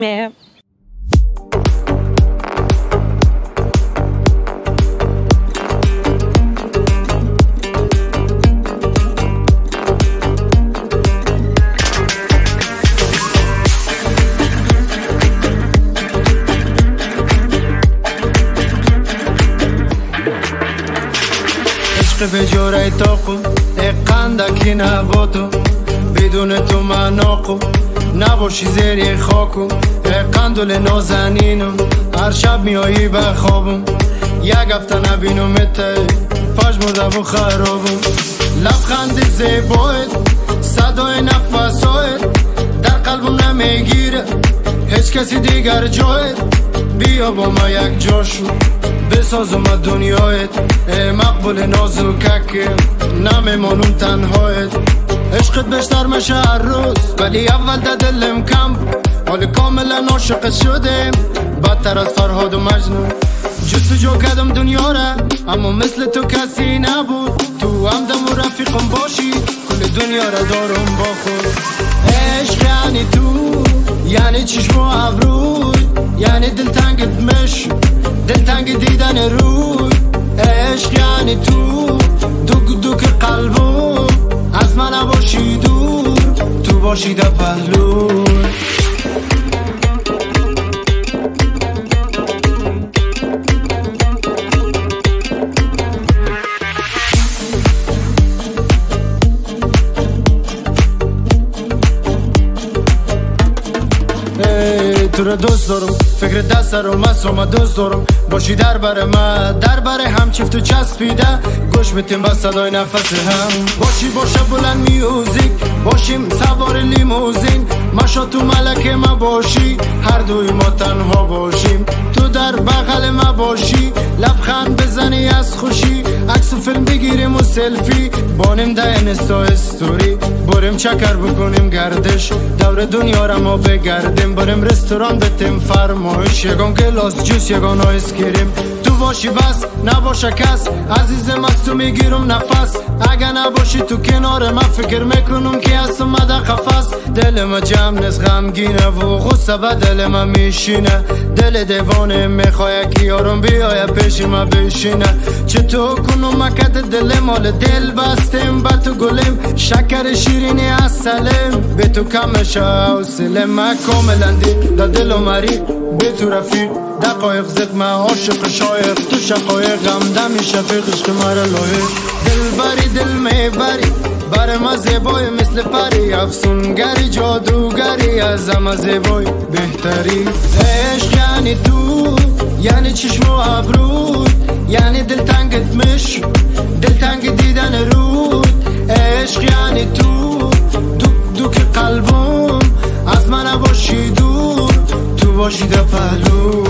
Yeah. به جوره تاقو قندکی نباتو بدون تو من آقو نباشی زیر خاکو قندل نازنینم هر شب میایی به خوابم یک هفته نبینمت پشم و خرابم لبخند زیبایت صدای نفسایت در قلبم نمیگیره هیچ کسی دیگر جایت بیا با ما یک جاشو بسازم دنیایت مقبول نازوکک نمیمانم تنهایت عشقت بیشتر میشه هر روز ولی اول در دلم کم حال کاملا عاشقت شدم بدتر از فرهاد و مجنون جستجو کردم دنیا را اما مثل تو کسی نبود تو همدم و رفیقم باشی کل دنیا را دارم با خود عشق یعنی تو یعنی چشم و ابروی یعنی دلتنگت مش دلتنگ دیدن روی عشق یعنی تو دوک دوک قلبم از من نباشی دور تو باشی در پهلو تو رو دوست دارم فکر دست رو مصرم دوست دارم باشی در بر من در بر هم چفت و چسبیده گوش میتیم با صدای نفس هم باشی باشه بلند میوزیک باشیم سوار لیموزین ماشا تو ملکه ما باشی هر دوی ما تنها باشیم تو در بغل ما باشی لبخند بزنی از خوشی عکس و فیلم بگیریم و سلفی بانیم ده اینستا استوری بریم چکر بکنیم گردش دور دنیا را ما بگردیم بریم رستوران بتیم فرمایش یگان گلاس جوس یگان آیس کریم تو باشی بس نباشه کس عزیزم از تو میگیرم نفس اگه نباشی تو کنار من فکر میکنم که از اومده قفس دل ما جمع نیست غمگینه و غصه به دل ما میشینه دل دیوانه میخواه که یارم بیایه پیش ما بشینه چطور کنم مکت دل مال دل بستیم با تو گلیم شکر شیرینی از سلم به تو کمشه و سلم من کاملا دی دا دل و مری به تو رفیق دقایق زد من عاشق شایق تو شقایق غمدمی شفیق عشق مرا لایق دل بری دل میبری بر ما زیبای مثل پری افسونگری جادوگری از همه زیبای بهتری عشق یعنی تو یعنی چشم و ابروی یعنی دلتنگت مش دلتنگ دیدن رود عشق یعنی تو دوک دوک قلبم از من نباشی دور تو باشی در پهلو